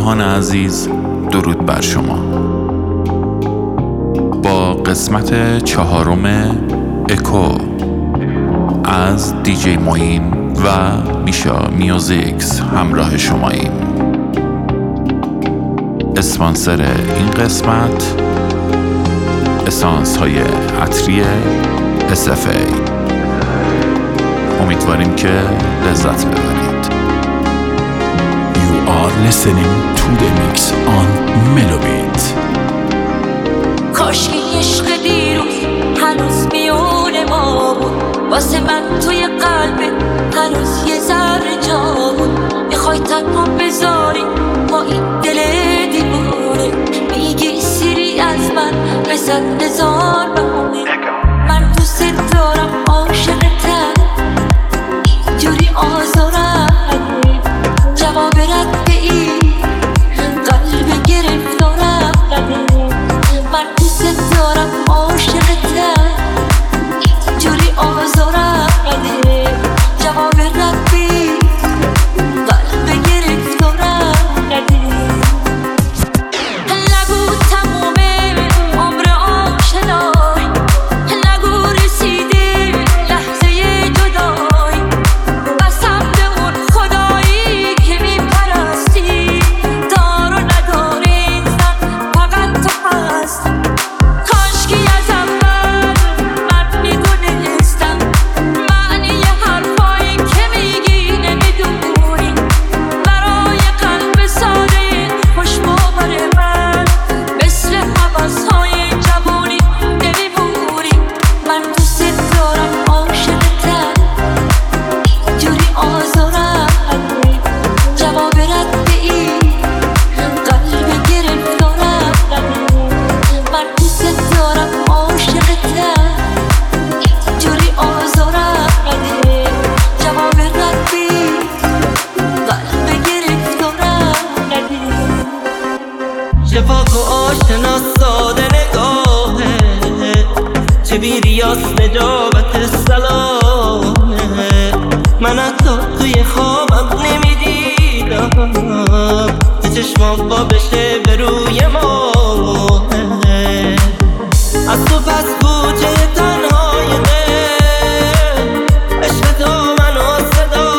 همراهان عزیز، درود بر شما. با قسمت 4 اکو از دیجی معین و میشا میوزیکس همراه شماییم. اسپانسر این قسمت اسانس های عطری SFA. امیدواریم که لذت ببرید. You are listening to the mix on Melobit. کاش که عشق دیروز هنوز میون ما بود، واسه من توی قلبت هنوز یه ذره جا بود. میخوای تنها بذاری با این دل دیوونه، میگی سیری از من بزن هزار بهونه. من دوست دارم عاشقتم، اینجوری آزارم جواب رد به این قلب گرفتارم نده. من دوست دارم عاشقتم، اینجوری آزارم نده. جواب رد به این قلب گرفتارم نده. نگو تمومه عمر آشنایی، نگو رسیده لحظه جدایی. قسم به اون خدایی که میپرستی، دار و ندار این زن فقط تو هست. کاشکی از اول من میدونستم معنی حرفایی که میگی نمیدونی. برای قلب ساده خوشباور من مثل حوضهای جوانی نمیمونی. من دوست دارم عاشقتم، اینجوری آزارم نده. جواب رد به این قلب گرفتارم نده. من دوست دارم عاشقتم، اینجوری آزارم نده. جواب رد به این قلب گرفتارم نده. شفاف و آشنا ساده نگاهه، چه بی ریاض نجابت سلامه. من حتی توی خوابم نمیدیدم که چشمام با بشه به روی ماه. از تو پس بوجه تنهای دل، عشق تو منو صدا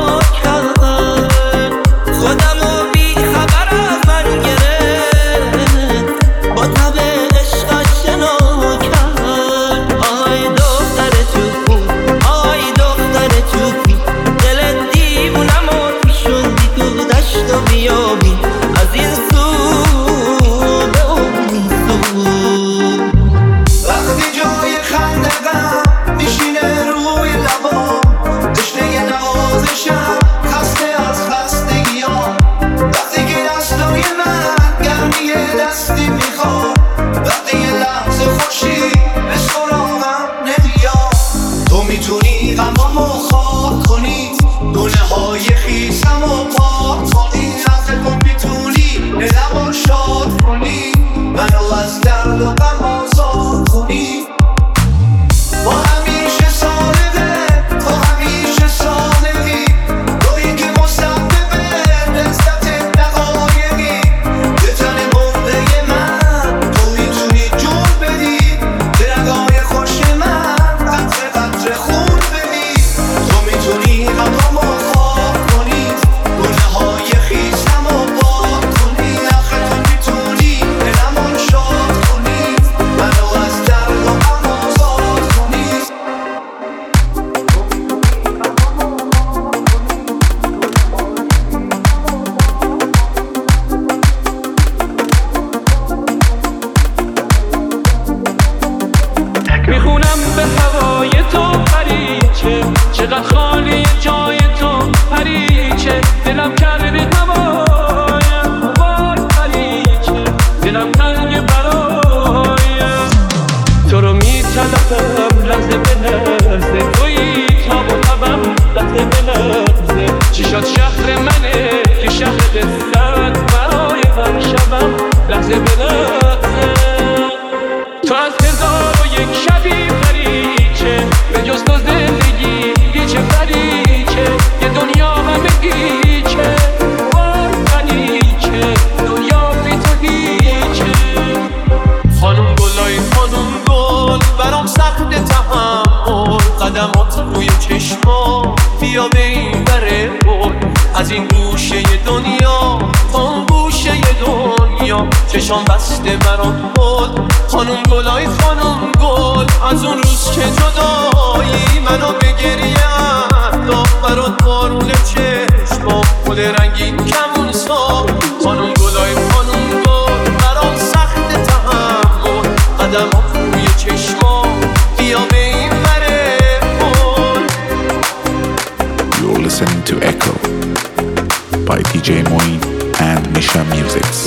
کرد. خودمو بی خبر از من گرفت، با تب عشق آشنا کرد. آی دختر چوبی، آی دختر چوبی، دل دیوونمو پیشوندی تو دشت و بیابی، از این سو به اون سو. وقتی جای خندقم میشینه روی لبام، تشنه نوازشم خسته از خستگیام. وقتی که دستای من گرمی دستی میخواد، وقتی یه لحظه خوشی به سراغم نمیاد. تو میتونی غمامو خاک کنی، دونه های خیسمو پاک کنی. نفت کن میتونی دلمو شاد کنی، منو از درد و غم آزاد کنی. با همیشه صادقه، تو همیشه صادقی، تویی که مسبب لذت دقایقی. به تن مرده من تو میتونی جون بدی، به رگای خوش من قطره قطره خون بدی. تو میتونی غمامو خاک کنی، گونه های خیسمو پاک کنی. آخه تو میتونی دلمو شاد کنی، منو از درد و غم آزاد کنی. میخونم به هوای تو پریچه، چقدر خالی جای تو پریچه. دلم کرده هوایم بار پریچه، دلم تنگ برایم. تو رو میطلبم لحظه به لحظه، توی تاب و تبم لحظه به لحظه. چشات شهر منه که شهر قصت، برای هر شبم لحظه به لحظه. تو از 1001 شبی پریچه، به جز تو زندگی هیچ پریچه. یه دنیا همه گیچه، وای پریچه. از این گوشه دنیا تا اون گوشه دنیا چشام بسته برام بود خانم گلای خانم گل از اون روز که جدایی منو به گریه انداخت برات بارون چشمام گل رنگین کمون سا خانم گلای خانم گل برام سخت تحمل قدم ها روی چشمام بیا به این وره کن. You're listening to Echo by DJ Moeen and Misha Musics.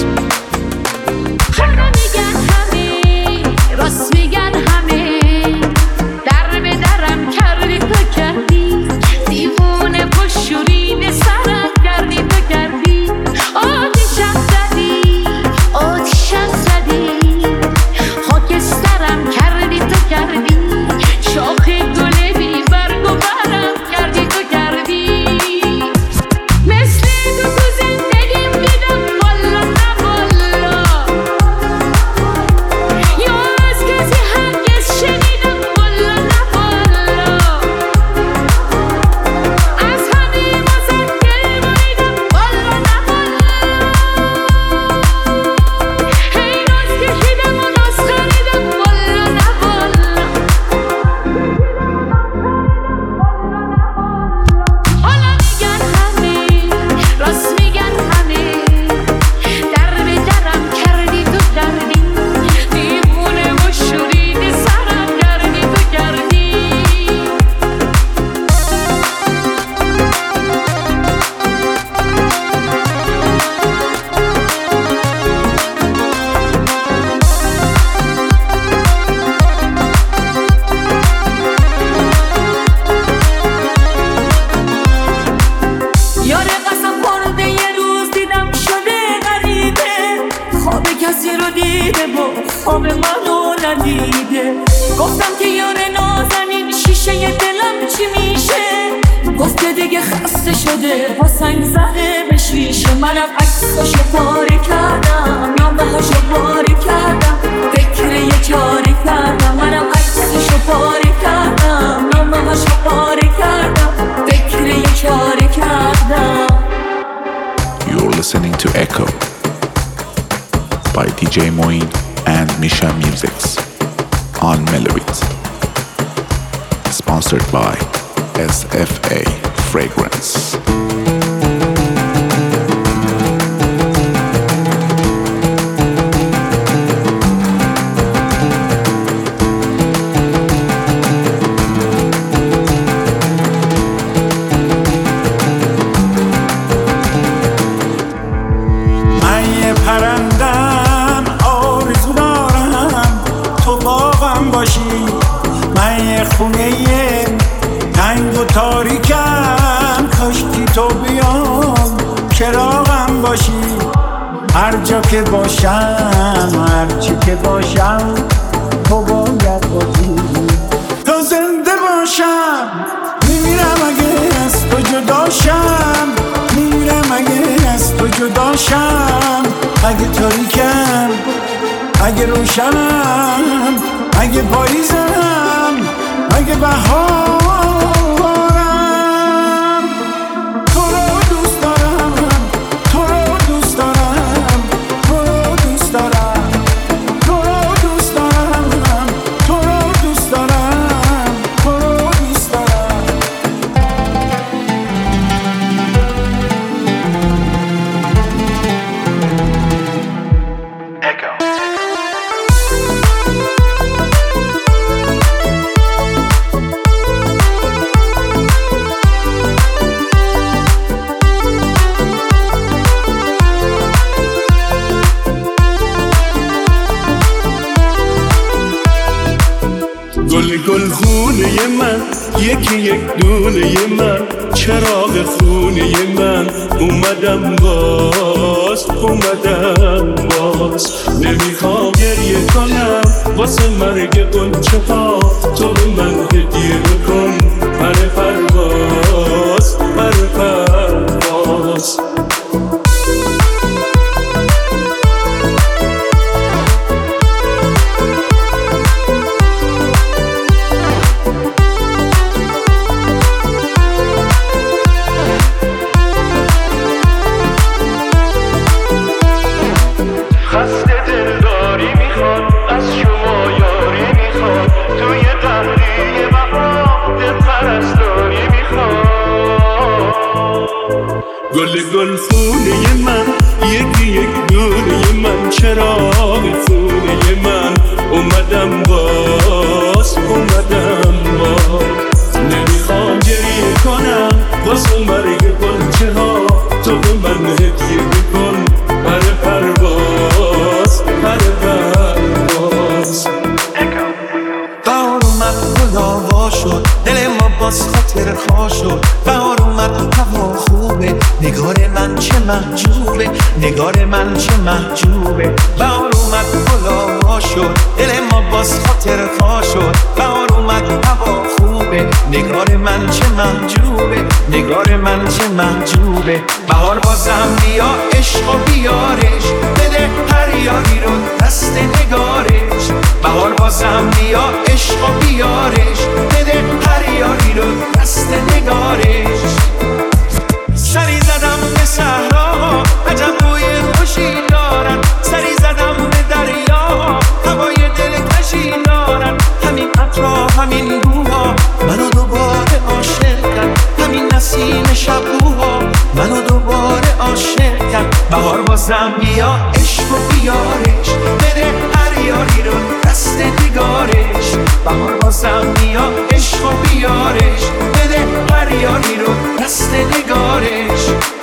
میگن همه راست میگن همه در به درم کردی تو کردی دیوونه پشوری سرم کردی تو کردی آتیشم زدی خاکسترم کردی تو کردی شاخ گل بی برگ و برم کردی تو کردی مثل تو زندگیم دیدم والا نه والا یا از کسی هرگز شنیدم والا نه والا از همه واسه دل بریدم والا نه والا هی راز کشیدم و راز خریدم والا نه والا حالا میگن همه راست میگن همه در به درم کردی تو کردی دیوونه و شورید سرم کردی تو کردی یاره قسم خورده یه روز دیدم شده غریبه خواب کسی رو دیده و خواب منو ندیده گفتم که یاره نازنین شیشه دلم چی میشه گفته دیگه خسته شده با سنگ زده به شیشه منم عکساشو پاره کردم نامه‌هاشو پاره کردم فکر یه چاره کردم منم عکساشو پاره کردم نامه‌هاشو پاره کردم فکر یه چاره کردم. You're listening to Echo by DJ Moeen and Misha Musics on Melobit. Sponsored by SFA Fragrance. من یه پرندم آرزو دارم تو باغم باشی من یه خونه تنگ و تاریکم کاشکی تو بیام چراغم باشی هر جا که باشم هر چی که باشم تو باید باشی تو زنده باشم میمیرم اگه از تو جداشم میمیرم اگه از تو جداشم اگه تاریکم اگه روشنم اگه پاییزم اگه بهارم تو رو دوست دارم تو رو دوست دارم تو رو دوست دارم تو رو دوست دارم تو رو دوست دارم تو رو دوست دارم گل خونه من یکی یک دونه من چراغ خونه من اومدم باز نمیخوام گریه کنم واسه مرگ قنچه ها تو به من هدیه بکن پر پرواز دلداری میخواد، از شما یاری میخواد، توی قهری بهار دل پرستاری میخواد. گل خونه من، یکی یک دونه من، چراغ خونه من، اومدم باز نمیخوام گریه کنم واسه مرگ گلچه ها، تو به من هدیه بکن پر پرواز. بهار اومد گلا وا شد، دل ما باز خاطر خواه شد. بهار اومد هوا خوبه، نگار من چه محجوبه، نگار من چه محجوبه. بهار اومد گلا وا شد، دل ما باز خاطر خواه شد. بهار اومد هوا خوبه، نگار من چه محجوبه، نگار من چه محجوبه. بهار بازم بیا عشق و بیارش، بده هر یاری رو دست نگارش. بهار بازم بیا عشق و بیارش، بده هر یاری رو دست نگارش. سری زدم به صحرا، عجب بوی خوشی دارن. سری زدم به دریا، هوای دلکشی دارن. همین عطرها همین بوها منو دوباره عاشق کرد. همین نسیم شبوها منو دوباره عاشق کرد. بهار بازم بیا عشق و بیارش، بده هر یاری رو دست نگارش. بهار بازم بیا عشق و بیارش، بده هر یاری رو دست نگارش.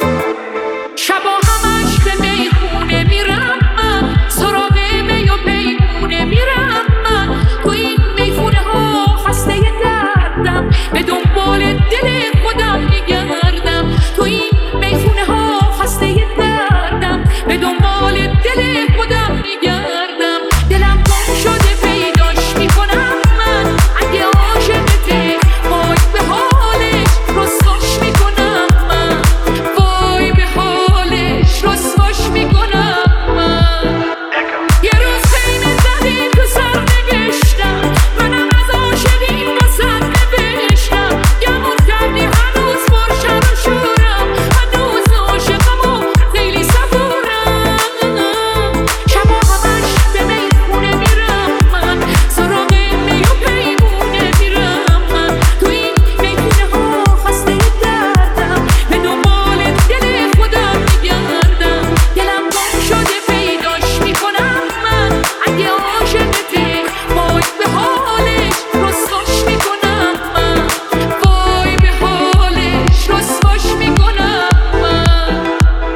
شبا همش به میخونه میرم من، سراغ می و پیمونه میرم من. تو این میخونه ها خسته دردم، به دنبال دل خودم میگردم. تو این میخونه ها خسته دردم، به دنبال دل خودم میگردم. دلم گم شده پیداش میکنم من، اگه عاشقته وای به حالش رسواش میکنم من. وای به حالش رسواش میکنم من. یه روز خیلی زدی تو سر نوشتم، منم از عاشقی واسد نوشتم. گمون کردی هنوز پرشر و شورم، هنوز عاشقم و خیلی صبورم. شبا همش به میخونه میرم من، سراغ می و پیمونه میرم من. تو این میخونه ها خسته دردم، به دنبال دل خودم میگردم. دلم گم شده پیداش میکنم من، اگه عاشقته وای به حالش رسواش میکنم من. وای به حالش رسواش میکنم من.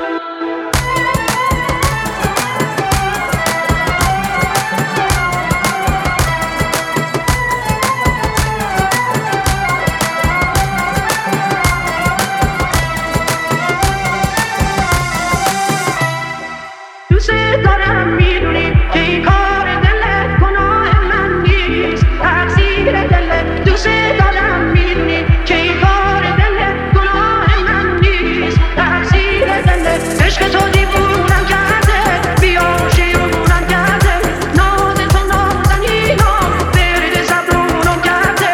دوست دارم میدونی که این کار دلت گناه من نیست، تقصیر دلت. دوست دارم میدونی که این کار دلت گناه من نیست، تقصیر دلت. عشق تو دیوونم کرده، بیاشیونم کرده، ناز تو نازنینا برد زبونم کرده.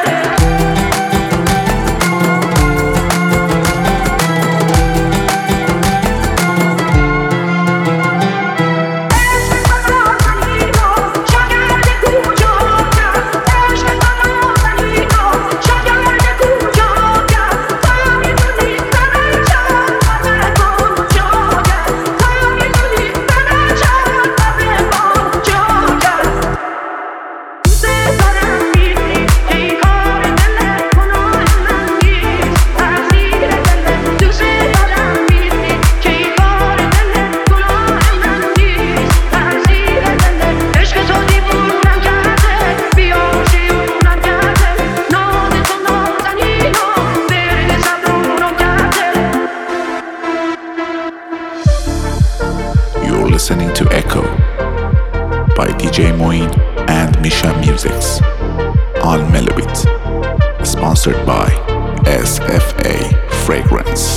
You're listening to Echo by DJ Moin and Misha Musics on Melobit, sponsored by SFA Fragrance.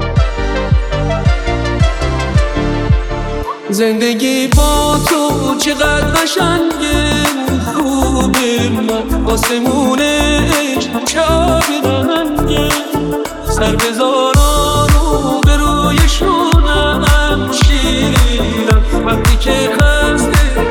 زندگی با تو چقدر قشنگه، خوبه من آسمونش چاب رنگه. سر بذاران و به روی شونم شیرم، وقتی که خسته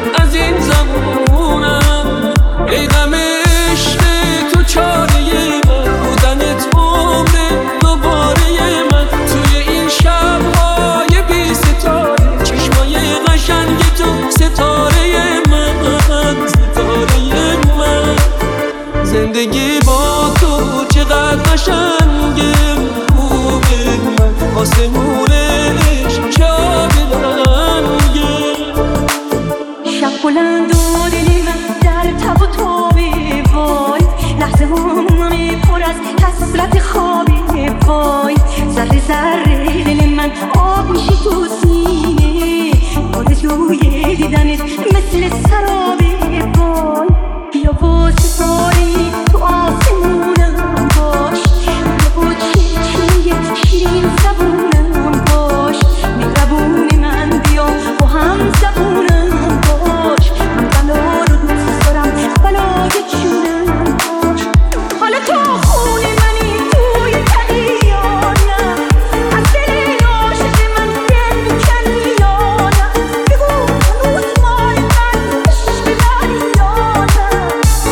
آسمونش که آبلنگه. شب بلند و دل من در تب و تابه وای، لحظه همه پر از حسرت خوابه وای، ذره ذره دل من آب میشه تو سینه، آرزوی دیدنت مثل سرابه وای. بیا با ستاره تو آسمونم باش، بیا با چشمه شیرین زبونم باش، مهربون من بیا با هم زبونم باش، من بلا رو دوست دارم بلای جونم باش. حالا تو خون منی توی تنی یا نه، از دل عاشق من دل میکنی یا نه، بگو هنوز مال من عشق داری یا نه.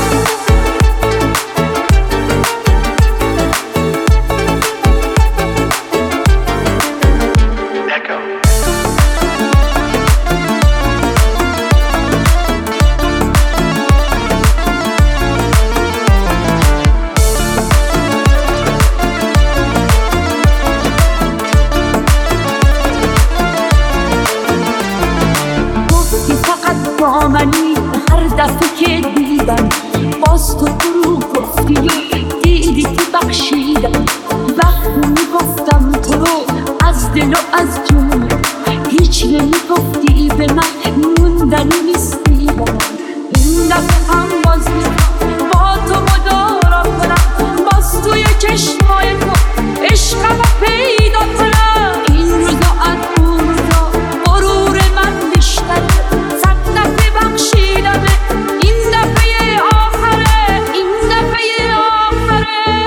گفتی فقط با منی هر دفعه که دیدم، باز تو برو گفتی و دیدی که بخشیدم. وقتی میگفتم تو رو از دل و از جون، هیچ نمیگفتی به من موندنی نیستی با من. این دفعه هم باز میخوام با تو مدارا کنم، باز توی چشمای تو عشقم رو پیدا کنم. این روزا از اون روزا غرور من بیشتره، صد دفعه بخشیدمه، این دفعه آخره، این دفعه آخره.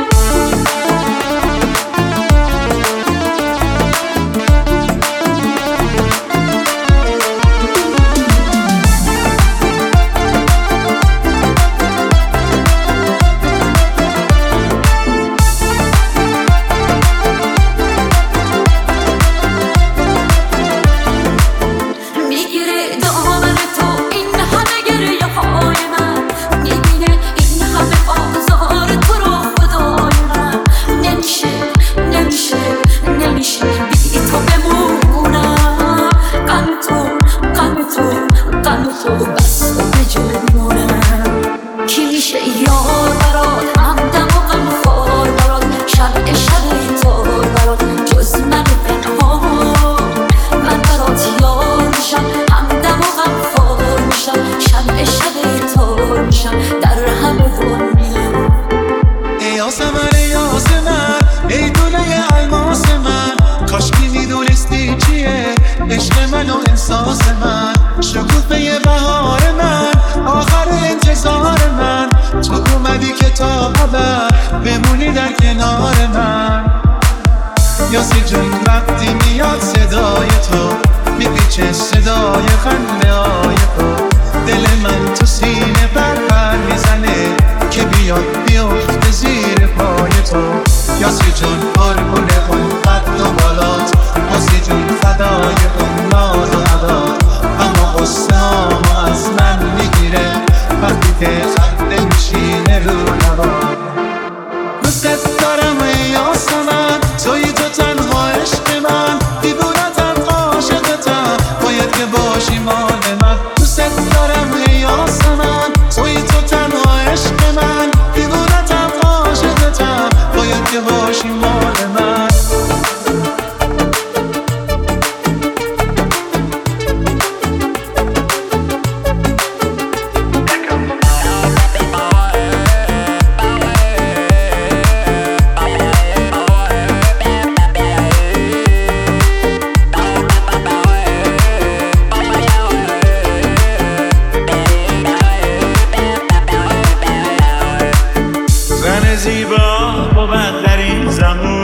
میگیره دامن تو این همه گریه های من، میبینه این همه آزار تو رو خدای من. نمیشه نمیشه نمیشه بی تو بمونم، غم تو بس به جنونم. کی میشه یار برات همدم و غمخوار برات، شب تو برات جز من پنهان. من برات یار میشم، همدم و غمخوار میشم، شب تو میشم در همه دنیا. ای یاسمن ای دوله الماس من، کاش که میدونستی چیه عشق من و احساس من. شکوفه بهار من، آخر انتظار من، تو اومدی که تا ابد بمونی در کنار من. یاسی جون وقتی میاد صدای تو، میپیچه صدای خنده های تو، دل من تو سینه پر میزنه که بیاد بیفته زیر پای تو. یاسی جون قربونه اون قد و بالات، یاسی جون فدای اون ناز و عدات، اما قصه هامو از من میگیره وقتی که خنده میشینه رو لبات. دوست دارم ای یاسمن، توی تو تنها عشق من، دیوونتم عاشقتم، باید که باشی مال من. دوست دارم ای یاسمن، توی تو تنها عشق من، دیوونتم عاشقتم، باید که باشی مال من. زن زیبا بود در این زمان،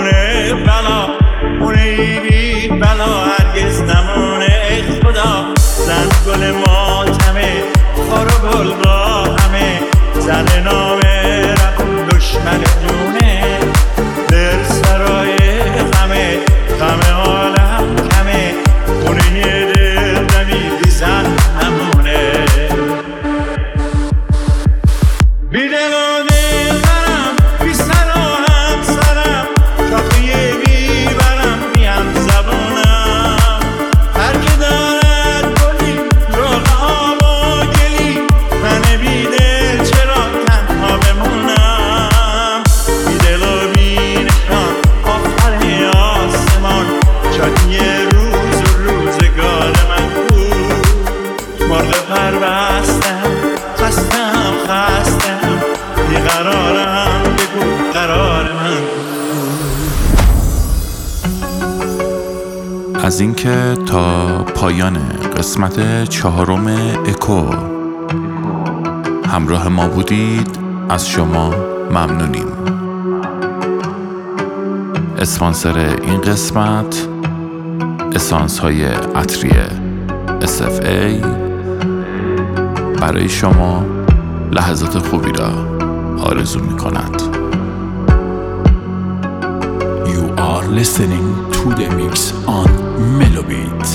در بستم، خستم بیقرارم، بگو قرار من. از اینکه تا پایان قسمت 4 اکو همراه ما بودید از شما ممنونیم. اسپانسر این قسمت اسانس های عطری SFA برای شما لحظات خوبی را آرزو می کند. You are listening to the mix on Melobit.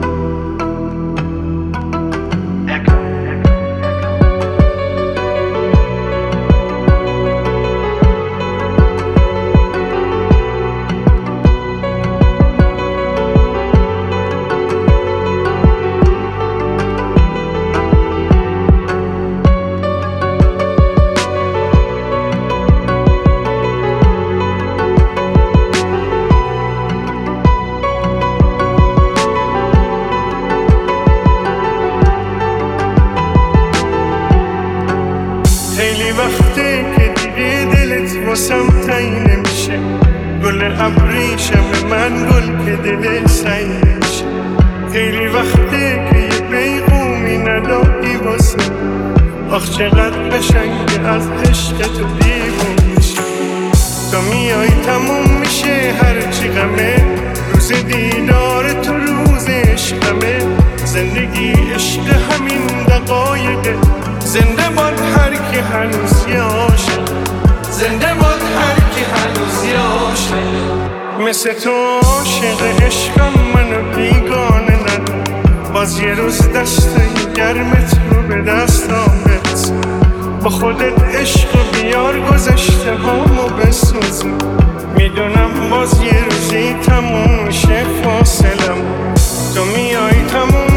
خیلی وقته که دیگه دلت واسم تایی نمیشه، گل ابریشم من گل که دل سعی نمیشه. خیلی وقته که یه پیغومی نداری واسم، آخ چقدر قشنگه از عشق تو دیوون میشه. تا میای تموم میشه هرچی غمه، روز دیدار تو روز عشقمه. زندگی عشق همین دقایقه، زنده باد هر کی هنوز یه عاشق، زنده باد هر کی هنوز یه عاشق. مثل تو عاشق عشقم منو بیگانه ندار، باز یه روز دستای گرمت رو به دستام برس. با خودت عشق بیار گذشته هامو بسوزم، میدونم باز یه روزی تموم میشه فاصلم. تو میای تموم